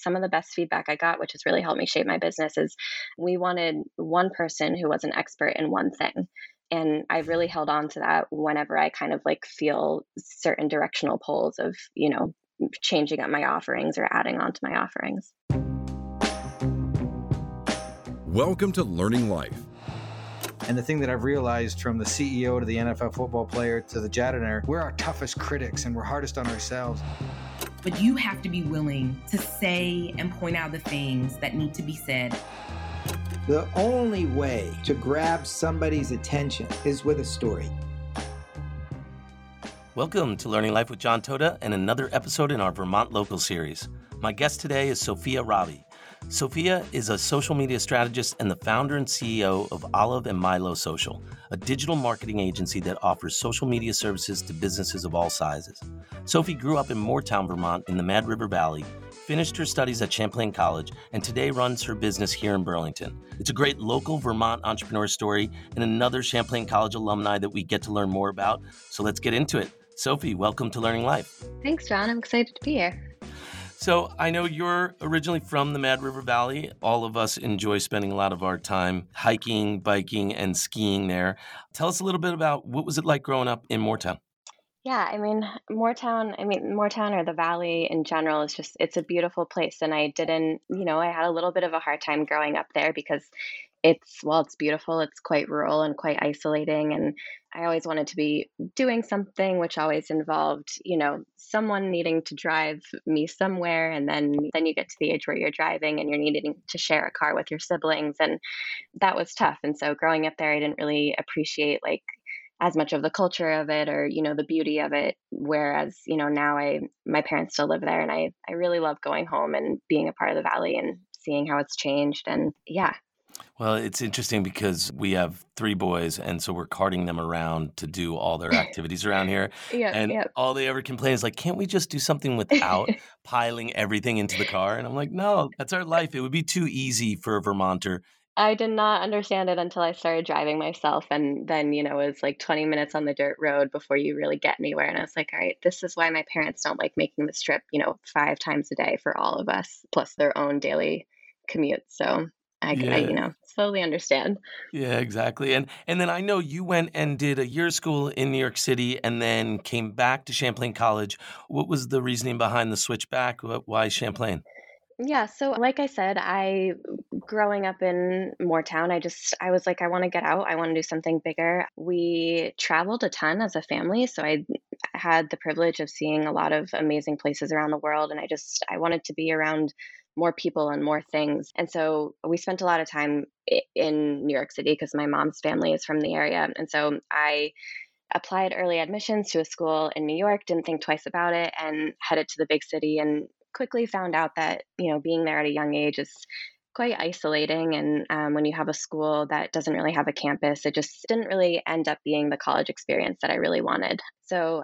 some of the best feedback I got, which has really helped me shape my business, is we wanted one person who was an expert in one thing. And I really held on to that whenever I kind of like feel certain directional pulls of, changing up my offerings or adding on to my offerings. Welcome to Learning Life. And the thing that I've realized, from the CEO to the NFL football player to the janitor, we're our toughest critics and we're hardest on ourselves. But you have to be willing to say and point out the things that need to be said. The only way to grab somebody's attention is with a story. Welcome to Learning Life with John Toda and another episode in our Vermont Local series. My guest today is Sophia Ravi. Sophia is a social media strategist and the founder and CEO of Olive and Milo Social, a digital marketing agency that offers social media services to businesses of all sizes. Sophie grew up in Moortown, Vermont in the Mad River Valley, finished her studies at Champlain College, and today runs her business here in Burlington. It's a great local Vermont entrepreneur story and another Champlain College alumni that we get to learn more about. So let's get into it. Sophie, welcome to Learning Life. Thanks, John. I'm excited to be here. So I know you're originally from the Mad River Valley. All of us enjoy spending a lot of our time hiking, biking, and skiing there. Tell us a little bit about what was it like growing up in Moortown? Yeah, Moortown or the Valley in general it's a beautiful place. And I had a little bit of a hard time growing up there because it's beautiful, it's quite rural and quite isolating. And I always wanted to be doing something, which always involved, someone needing to drive me somewhere. And then you get to the age where you're driving and you're needing to share a car with your siblings. And that was tough. And so growing up there, I didn't really appreciate as much of the culture of it or, the beauty of it. Whereas, now my parents still live there and I really love going home and being a part of the Valley and seeing how it's changed. And yeah. Well, it's interesting because we have 3 boys, and so we're carting them around to do all their activities around here. All they ever complain is can't we just do something without piling everything into the car? And I'm like, no, that's our life. It would be too easy for a Vermonter. I did not understand it until I started driving myself. And then, it was 20 minutes on the dirt road before you really get anywhere. And I was like, all right, this is why my parents don't like making this trip, 5 times a day for all of us, plus their own daily commute. So I slowly understand. Yeah, exactly. And then I know you went and did a year of school in New York City and then came back to Champlain College. What was the reasoning behind the switch back? Why Champlain? Yeah. So like I said, growing up in Moortown, I was like, I want to get out. I want to do something bigger. We traveled a ton as a family. So I had the privilege of seeing a lot of amazing places around the world. And I wanted to be around more people and more things. And so we spent a lot of time in New York City because my mom's family is from the area. And so I applied early admissions to a school in New York, didn't think twice about it, and headed to the big city and quickly found out that, being there at a young age is quite isolating. And when you have a school that doesn't really have a campus, it just didn't really end up being the college experience that I really wanted. So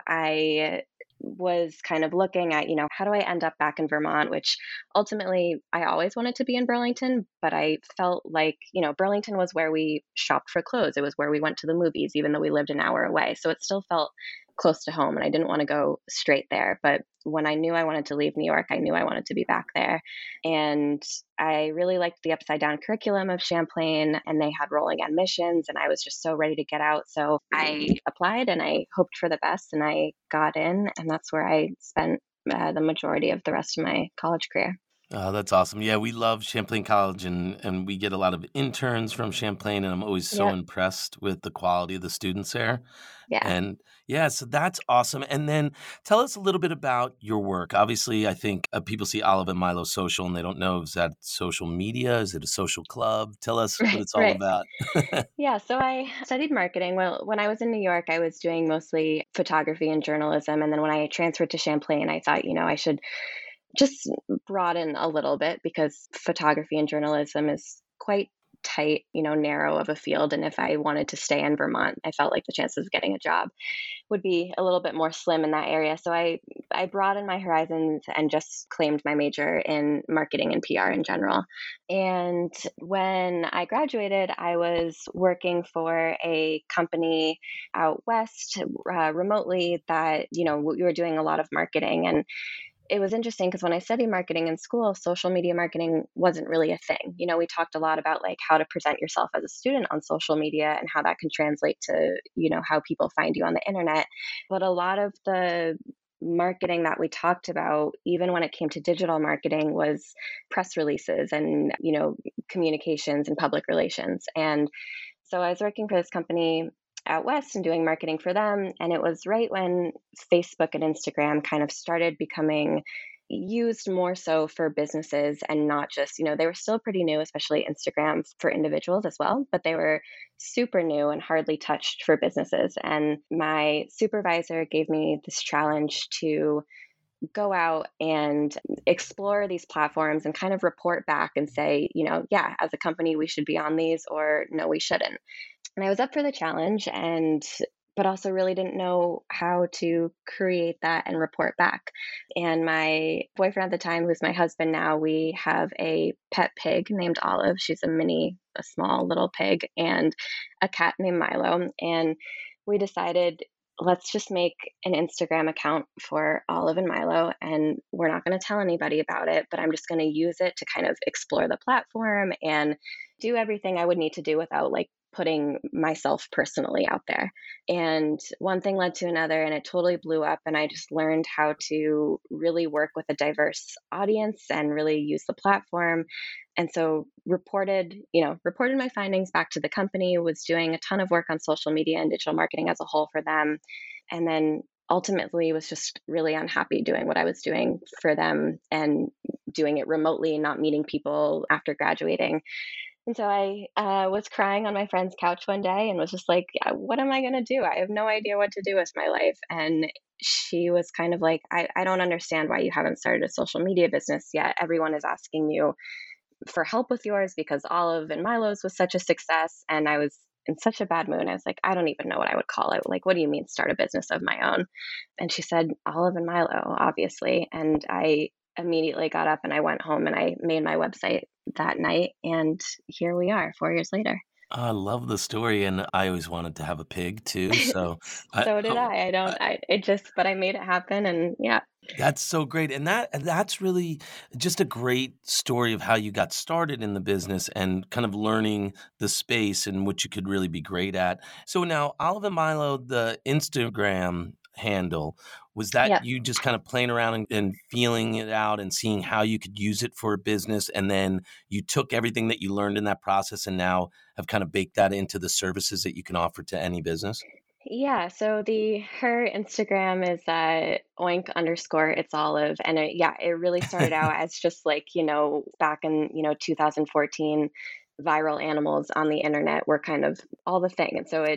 I was kind of looking at, how do I end up back in Vermont, which ultimately I always wanted to be in Burlington, but I felt like, Burlington was where we shopped for clothes. It was where we went to the movies, even though we lived an hour away. So it still felt close to home and I didn't want to go straight there. But when I knew I wanted to leave New York, I knew I wanted to be back there. And I really liked the upside down curriculum of Champlain and they had rolling admissions and I was just so ready to get out. So I applied and I hoped for the best and I got in, and that's where I spent the majority of the rest of my college career. Oh, that's awesome. Yeah, we love Champlain College and we get a lot of interns from Champlain and I'm always so impressed with the quality of the students there. Yeah. And yeah, so that's awesome. And then tell us a little bit about your work. Obviously, I think people see Olive and Milo Social and they don't know, is that social media? Is it a social club? Tell us what it's all about. Yeah, so I studied marketing. Well, when I was in New York, I was doing mostly photography and journalism. And then when I transferred to Champlain, I thought, I should just broaden a little bit because photography and journalism is quite tight, narrow of a field. And if I wanted to stay in Vermont, I felt like the chances of getting a job would be a little bit more slim in that area. So I broadened my horizons and just claimed my major in marketing and PR in general. And when I graduated, I was working for a company out west remotely that, we were doing a lot of marketing. And it was interesting because when I studied marketing in school, social media marketing wasn't really a thing. We talked a lot about like how to present yourself as a student on social media and how that can translate to, how people find you on the internet. But a lot of the marketing that we talked about, even when it came to digital marketing, was press releases and, communications and public relations. And so I was working for this company out west and doing marketing for them. And it was right when Facebook and Instagram kind of started becoming used more so for businesses and not just, they were still pretty new, especially Instagram for individuals as well, but they were super new and hardly touched for businesses. And my supervisor gave me this challenge to go out and explore these platforms and kind of report back and say, yeah, as a company, we should be on these, or no, we shouldn't. And I was up for the challenge but also really didn't know how to create that and report back. And my boyfriend at the time, who's my husband now, we have a pet pig named Olive. She's a small little pig, and a cat named Milo. And we decided, let's just make an Instagram account for Olive and Milo, and we're not going to tell anybody about it, but I'm just going to use it to kind of explore the platform and do everything I would need to do without like putting myself personally out there. And one thing led to another, and it totally blew up. And I just learned how to really work with a diverse audience and really use the platform. And so reported my findings back to the company, was doing a ton of work on social media and digital marketing as a whole for them. And then ultimately was just really unhappy doing what I was doing for them and doing it remotely, not meeting people after graduating. And so I was crying on my friend's couch one day and was just like, yeah, what am I going to do? I have no idea what to do with my life. And she was kind of like, I don't understand why you haven't started a social media business yet. Everyone is asking you for help with yours because Olive and Milo's was such a success. And I was in such a bad mood. I was like, I don't even know what I would call it. Like, what do you mean start a business of my own? And she said, Olive and Milo, obviously. And I immediately got up and I went home and I made my website that night. And here we are 4 years later. I love the story, and I always wanted to have a pig too. So, So did but I made it happen, and yeah. That's so great. And that's really just a great story of how you got started in the business and kind of learning the space and what you could really be great at. So now Olive and Milo, the Instagram handle, was that Yep. you just kind of playing around and feeling it out and seeing how you could use it for a business, and then you took everything that you learned in that process and now have kind of baked that into the services that you can offer to any business? Yeah, so her Instagram is oink_it's Olive. And it really started out as just like, back in, 2014, viral animals on the internet were kind of all the thing. And so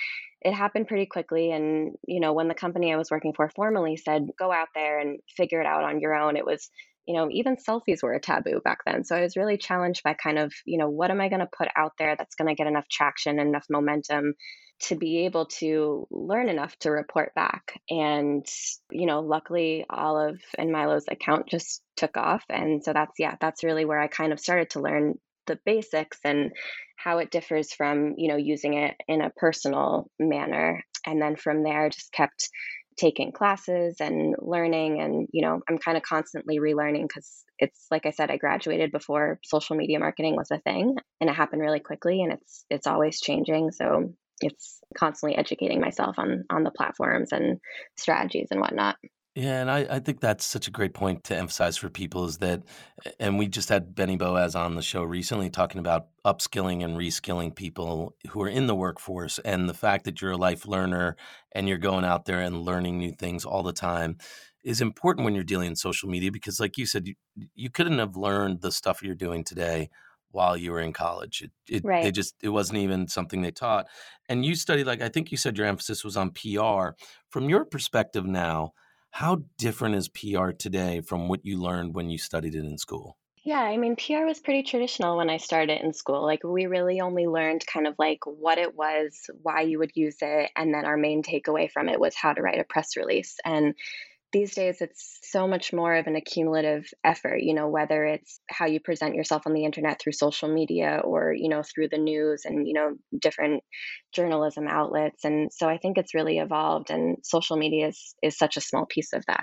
it happened pretty quickly. And, when the company I was working for formally said, go out there and figure it out on your own, it was, even selfies were a taboo back then. So I was really challenged by kind of, what am I going to put out there that's going to get enough traction and enough momentum to be able to learn enough to report back. And, luckily Olive and Milo's account just took off. And so that's really where I kind of started to learn the basics and how it differs from, using it in a personal manner. And then from there, just kept taking classes and learning. And, I'm kind of constantly relearning because it's like I said, I graduated before social media marketing was a thing, and it happened really quickly, and it's always changing. So it's constantly educating myself on the platforms and strategies and whatnot. Yeah, and I think that's such a great point to emphasize for people is that, and we just had Benny Boaz on the show recently talking about upskilling and reskilling people who are in the workforce, and the fact that you're a life learner and you're going out there and learning new things all the time is important when you're dealing in social media because, like you said, you couldn't have learned the stuff you're doing today while you were in college. Right. It wasn't even something they taught. And you studied, like I think you said your emphasis was on PR. From your perspective now, how different is PR today from what you learned when you studied it in school? Yeah, I mean, PR was pretty traditional when I started in school. Like, we really only learned kind of like what it was, why you would use it, and then our main takeaway from it was how to write a press release. And these days, it's so much more of an accumulative effort, whether it's how you present yourself on the internet through social media or, through the news and, different journalism outlets. And so I think it's really evolved, and social media is such a small piece of that.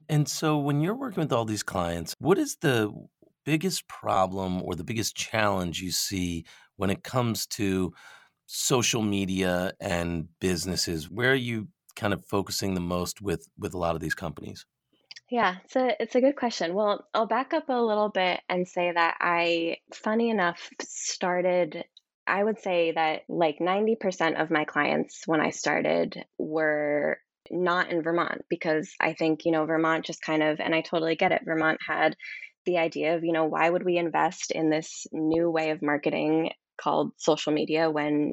And so when you're working with all these clients, what is the biggest problem or the biggest challenge you see when it comes to social media and businesses? Where are you kind of focusing the most with a lot of these companies? Yeah, it's a good question. Well, I'll back up a little bit and say that funny enough, started. I would say that like 90% of my clients when I started were not in Vermont because I think, Vermont just kind of, and I totally get it, Vermont had the idea of, why would we invest in this new way of marketing called social media when,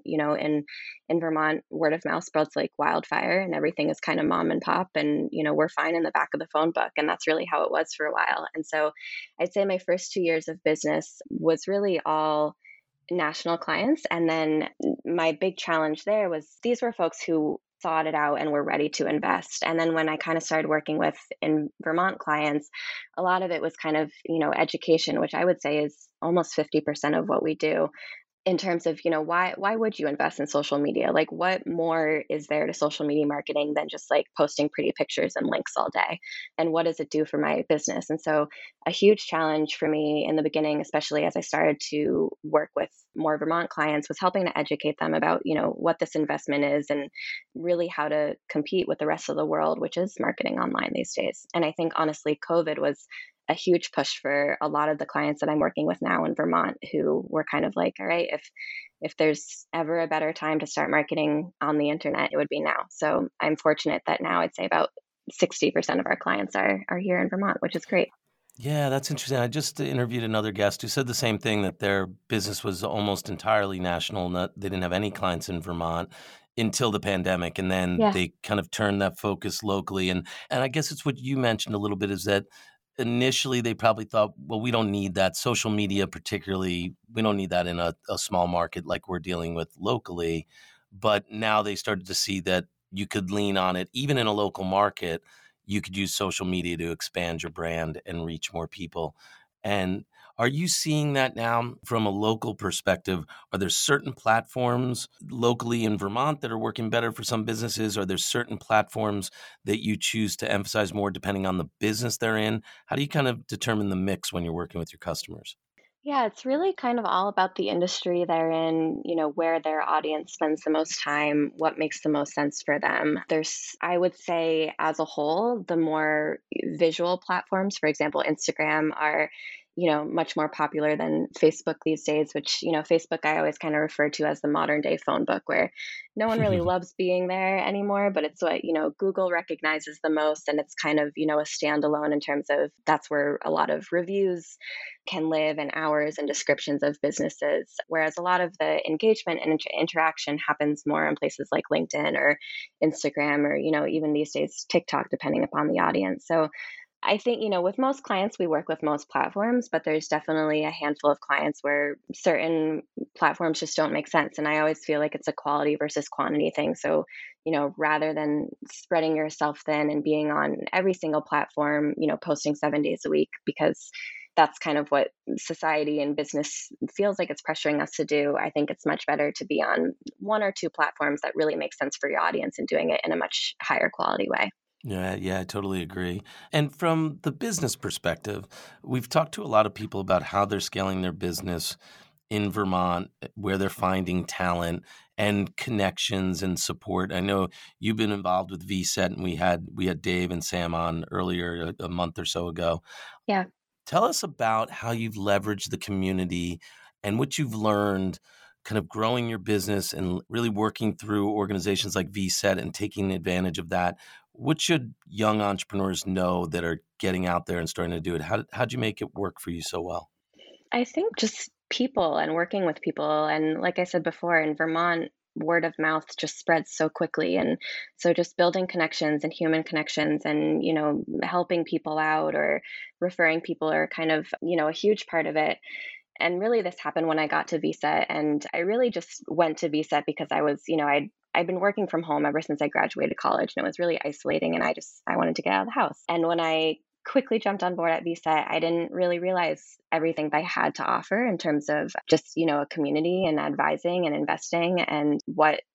in Vermont, word of mouth spreads like wildfire and everything is kind of mom and pop and, we're fine in the back of the phone book. And that's really how it was for a while. And so I'd say my first 2 years of business was really all national clients. And then my big challenge there was these were folks who thought it out and were ready to invest. And then when I kind of started working with in Vermont clients, a lot of it was kind of, education, which I would say is almost 50% of what we do in terms of, why would you invest in social media? Like what more is there to social media marketing than just like posting pretty pictures and links all day? And what does it do for my business? And so a huge challenge for me in the beginning, especially as I started to work with more Vermont clients, was helping to educate them about, what this investment is and really how to compete with the rest of the world, which is marketing online these days. And I think honestly, COVID was a huge push for a lot of the clients that I'm working with now in Vermont who were kind of like, all right, if there's ever a better time to start marketing on the internet, it would be now. So I'm fortunate that now I'd say about 60% of our clients are here in Vermont, which is great. Yeah, that's interesting. I just interviewed another guest who said the same thing, that their business was almost entirely national, not they didn't have any clients in Vermont until the pandemic, and then Yeah. they kind of turned that focus locally. And I guess it's what you mentioned a little bit, is that initially they probably thought, well, we don't need that. Social media particularly, we don't need that in a small market like we're dealing with locally. But now they started to see that you could lean on it even in a local market. You could use social media to expand your brand and reach more people. And are you seeing that now from a local perspective? Are there certain platforms locally in Vermont that are working better for some businesses? Are there certain platforms that you choose to emphasize more depending on the business they're in? How do you kind of determine the mix when you're working with your customers? Yeah, it's really kind of all about the industry they're in, where their audience spends the most time, what makes the most sense for them. I would say, as a whole, the more visual platforms, for example, Instagram, are, much more popular than Facebook these days, which, Facebook I always kind of refer to as the modern day phone book, where no one really loves being there anymore, but it's what, Google recognizes the most. And it's kind of, a standalone in terms of that's where a lot of reviews can live and hours and descriptions of businesses. Whereas a lot of the engagement and interaction happens more in places like LinkedIn or Instagram or, even these days, TikTok, depending upon the audience. So I think, with most clients, we work with most platforms, but there's definitely a handful of clients where certain platforms just don't make sense. And I always feel like it's a quality versus quantity thing. So, rather than spreading yourself thin and being on every single platform, posting 7 days a week, because that's kind of what society and business feels like it's pressuring us to do. I think it's much better to be on one or two platforms that really make sense for your audience and doing it in a much higher quality way. Yeah, I totally agree. And from the business perspective, we've talked to a lot of people about how they're scaling their business in Vermont, where they're finding talent and connections and support. I know you've been involved with VSET, and we had Dave and Sam on earlier a month or so ago. Yeah. Tell us about how you've leveraged the community and what you've learned kind of growing your business and really working through organizations like VSET and taking advantage of that. What should young entrepreneurs know that are getting out there and starting to do it? How'd you make it work for you so well? I think just people and working with people. And like I said before, in Vermont, word of mouth just spreads so quickly. And so just building connections and human connections and, helping people out or referring people are kind of, a huge part of it. And really this happened when I got to VSET, and I really just went to VSET because I was, I'd been working from home ever since I graduated college, and it was really isolating, and I wanted to get out of the house. And when I quickly jumped on board at VSET, I didn't really realize everything they had to offer in terms of just, a community and advising and investing and what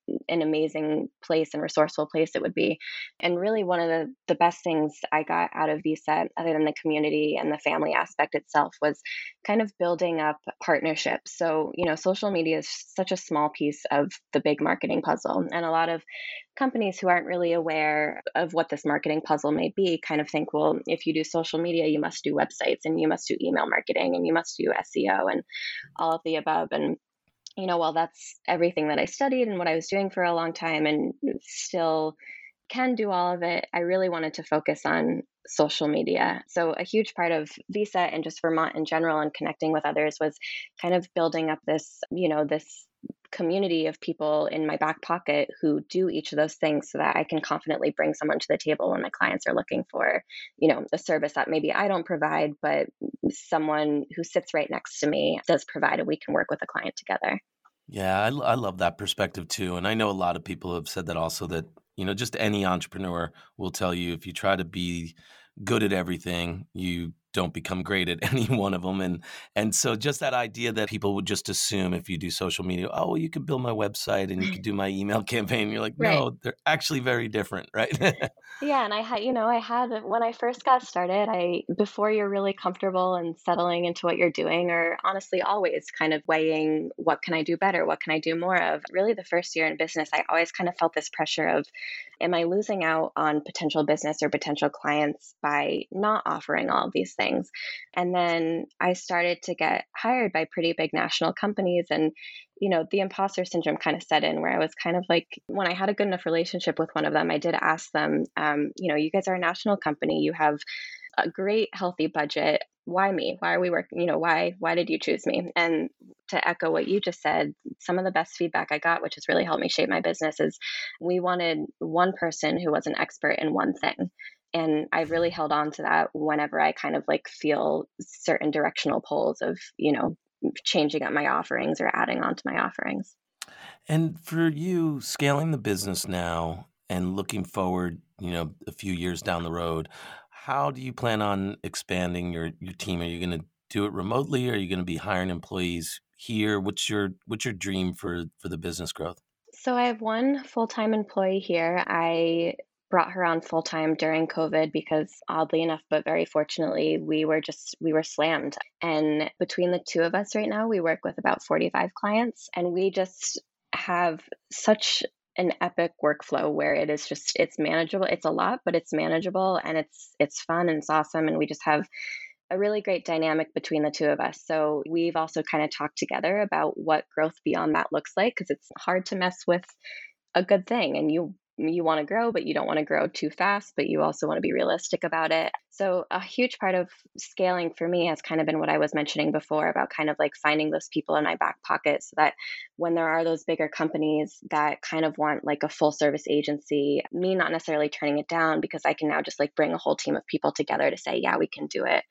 an amazing place and resourceful place it would be. And really, one of the best things I got out of VSET, other than the community and the family aspect itself, was kind of building up partnerships. So, social media is such a small piece of the big marketing puzzle. And a lot of companies who aren't really aware of what this marketing puzzle may be kind of think, well, if you do social media, you must do websites and you must do email marketing and you must do SEO and all of the above. And while that's everything that I studied and what I was doing for a long time and still can do all of it, I really wanted to focus on social media. So a huge part of VSET and just Vermont in general and connecting with others was kind of building up this, this community of people in my back pocket who do each of those things so that I can confidently bring someone to the table when my clients are looking for, a service that maybe I don't provide, but someone who sits right next to me does provide, and we can work with a client together. Yeah, I love that perspective too. And I know a lot of people have said that also, that, just any entrepreneur will tell you if you try to be good at everything, you don't become great at any one of them. And so just that idea that people would just assume if you do social media, oh, well, you could build my website and you could do my email campaign. You're like, Right. no, they're actually very different, right? Yeah, and I had when I first got started, before you're really comfortable and settling into what you're doing, or honestly always kind of weighing what can I do better, what can I do more of. Really the first year in business, I always kind of felt this pressure of, am I losing out on potential business or potential clients by not offering all of these things? And then I started to get hired by pretty big national companies, and the imposter syndrome kind of set in, where I was kind of like, when I had a good enough relationship with one of them, I did ask them, you guys are a national company, you have a great healthy budget. Why me? Why are we working? Why did you choose me? And to echo what you just said, some of the best feedback I got, which has really helped me shape my business, is we wanted one person who was an expert in one thing. And I've really held on to that whenever I kind of like feel certain directional pulls of, changing up my offerings or adding on to my offerings. And for you, scaling the business now and looking forward, a few years down the road, how do you plan on expanding your team? Are you going to do it remotely? Are you going to be hiring employees here? What's your dream for the business growth? So I have one full-time employee here. I brought her on full-time during COVID because, oddly enough, but very fortunately, we were slammed. And between the two of us right now, we work with about 45 clients, and we just have such an epic workflow where it's manageable. It's a lot, but it's manageable, and it's fun and it's awesome. And we just have a really great dynamic between the two of us. So we've also kind of talked together about what growth beyond that looks like, because it's hard to mess with a good thing, and you want to grow, but you don't want to grow too fast, but you also want to be realistic about it. So a huge part of scaling for me has kind of been what I was mentioning before about kind of like finding those people in my back pocket, so that when there are those bigger companies that kind of want like a full service agency, me not necessarily turning it down, because I can now just like bring a whole team of people together to say, yeah, we can do it.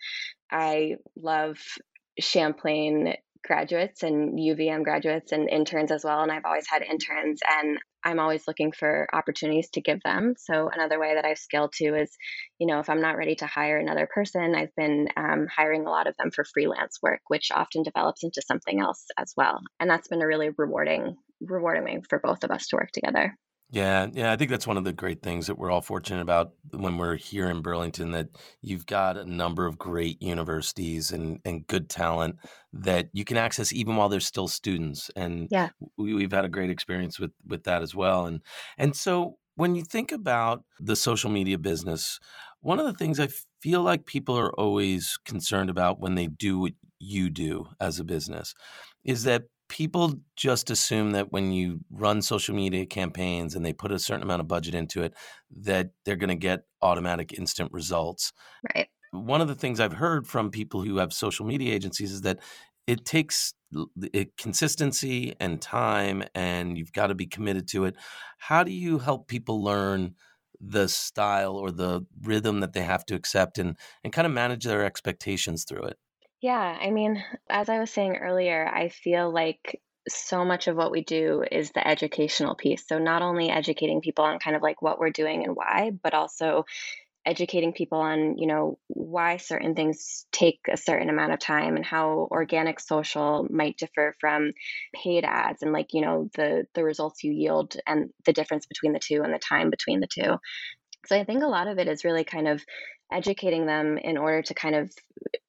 I love Champlain graduates and UVM graduates and interns as well. And I've always had interns, and I'm always looking for opportunities to give them. So another way that I've scaled to is, if I'm not ready to hire another person, I've been hiring a lot of them for freelance work, which often develops into something else as well. And that's been a really rewarding way for both of us to work together. Yeah. I think that's one of the great things that we're all fortunate about when we're here in Burlington, that you've got a number of great universities and good talent that you can access even while they're still students. And Yeah. we've had a great experience with that as well. And so when you think about the social media business, one of the things I feel like people are always concerned about when they do what you do as a business is that people just assume that when you run social media campaigns and they put a certain amount of budget into it, that they're going to get automatic instant results. Right. One of the things I've heard from people who have social media agencies is that it takes consistency and time, and you've got to be committed to it. How do you help people learn the style or the rhythm that they have to accept and kind of manage their expectations through it? Yeah, I mean, as I was saying earlier, I feel like so much of what we do is the educational piece. So not only educating people on kind of like what we're doing and why, but also educating people on, why certain things take a certain amount of time and how organic social might differ from paid ads, and like, the results you yield and the difference between the two and the time between the two. So I think a lot of it is really kind of educating them in order to kind of,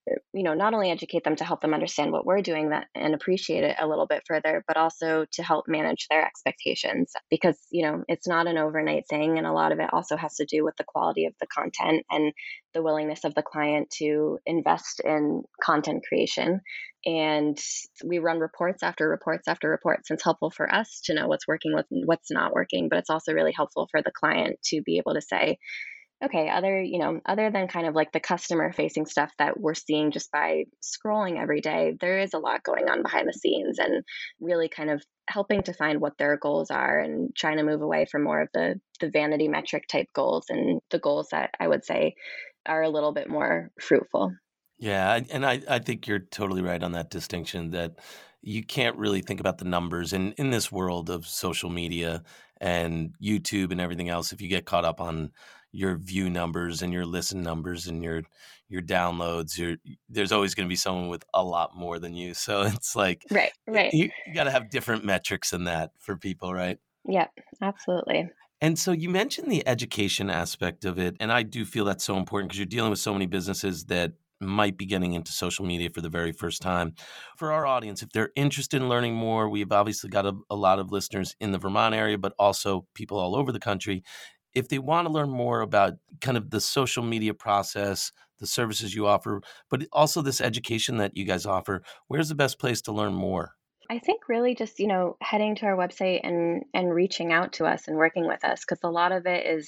not only educate them to help them understand what we're doing that and appreciate it a little bit further, but also to help manage their expectations, because, it's not an overnight thing. And a lot of it also has to do with the quality of the content and the willingness of the client to invest in content creation. And we run reports after reports after reports. And it's helpful for us to know what's working with what's not working, but it's also really helpful for the client to be able to say, okay, other than kind of like the customer facing stuff that we're seeing just by scrolling every day, there is a lot going on behind the scenes, and really kind of helping to find what their goals are and trying to move away from more of the vanity metric type goals, and the goals that I would say are a little bit more fruitful. Yeah, and I think you're totally right on that distinction, that you can't really think about the numbers in this world of social media and YouTube and everything else. If you get caught up on your view numbers and your listen numbers and your downloads, there's always going to be someone with a lot more than you. So it's like, right. You got to have different metrics than that for people, right? Yeah, absolutely. And so you mentioned the education aspect of it, and I do feel that's so important because you're dealing with so many businesses that might be getting into social media for the very first time. For our audience, if they're interested in learning more, we've obviously got a lot of listeners in the Vermont area, but also people all over the country. If they want to learn more about kind of the social media process, the services you offer, but also this education that you guys offer, where's the best place to learn more? I think really just, heading to our website and reaching out to us and working with us, because a lot of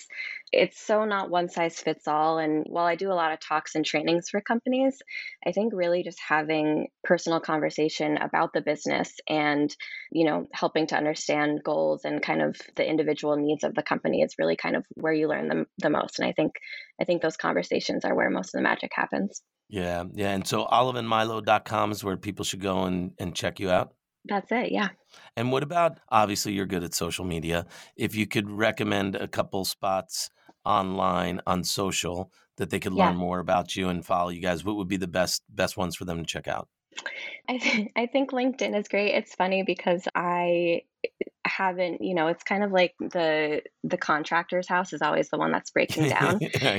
it's so not one size fits all. And while I do a lot of talks and trainings for companies, I think really just having personal conversation about the business and, helping to understand goals and kind of the individual needs of the company is really kind of where you learn the most. And I think those conversations are where most of the magic happens. Yeah. And so oliveandmilo.com is where people should go and check you out. That's it. Yeah. And what about, obviously you're good at social media. If you could recommend a couple spots online on social that they could learn more about you and follow you guys, what would be the best ones for them to check out? I think LinkedIn is great. It's funny because I haven't, it's kind of like the contractor's house is always the one that's breaking down.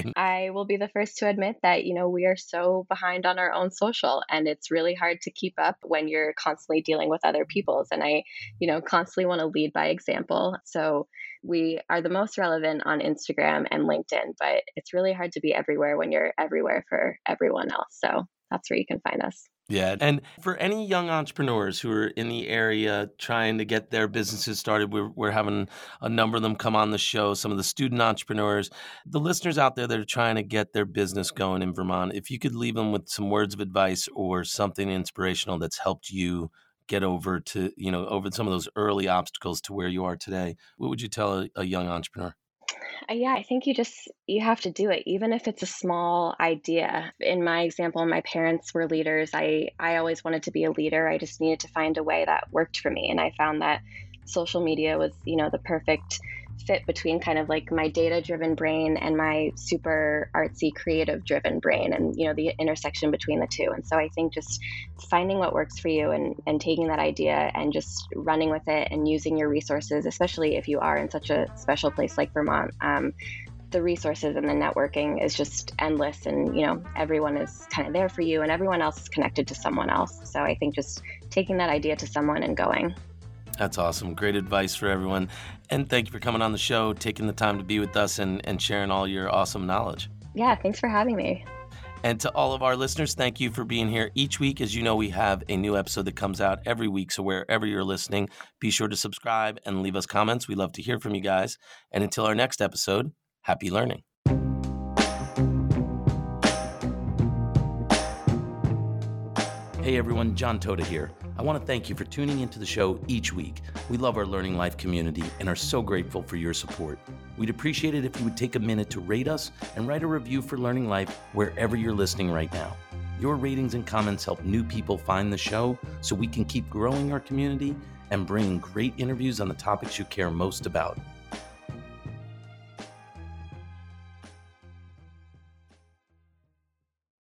I will be the first to admit that, we are so behind on our own social, and it's really hard to keep up when you're constantly dealing with other people's. And I, constantly want to lead by example. So we are the most relevant on Instagram and LinkedIn, but it's really hard to be everywhere when you're everywhere for everyone else. So that's where you can find us. Yeah. And for any young entrepreneurs who are in the area trying to get their businesses started, we're having a number of them come on the show, some of the student entrepreneurs, the listeners out there that are trying to get their business going in Vermont. If you could leave them with some words of advice or something inspirational that's helped you get over to, over some of those early obstacles to where you are today, what would you tell a young entrepreneur? Yeah, I think you have to do it, even if it's a small idea. In my example, my parents were leaders. I always wanted to be a leader. I just needed to find a way that worked for me. And I found that social media was, the perfect fit between kind of like my data-driven brain and my super artsy, creative-driven brain, and, the intersection between the two. And so I think just finding what works for you and taking that idea and just running with it and using your resources, especially if you are in such a special place like Vermont. The resources and the networking is just endless, and, everyone is kind of there for you and everyone else is connected to someone else. So I think just taking that idea to someone and going. That's awesome. Great advice for everyone. And thank you for coming on the show, taking the time to be with us and sharing all your awesome knowledge. Yeah, thanks for having me. And to all of our listeners, thank you for being here each week. As you know, we have a new episode that comes out every week. So wherever you're listening, be sure to subscribe and leave us comments. We love to hear from you guys. And until our next episode, happy learning. Hey everyone, John Toda here. I want to thank you for tuning into the show each week. We love our Learning Life community and are so grateful for your support. We'd appreciate it if you would take a minute to rate us and write a review for Learning Life wherever you're listening right now. Your ratings and comments help new people find the show so we can keep growing our community and bringing great interviews on the topics you care most about.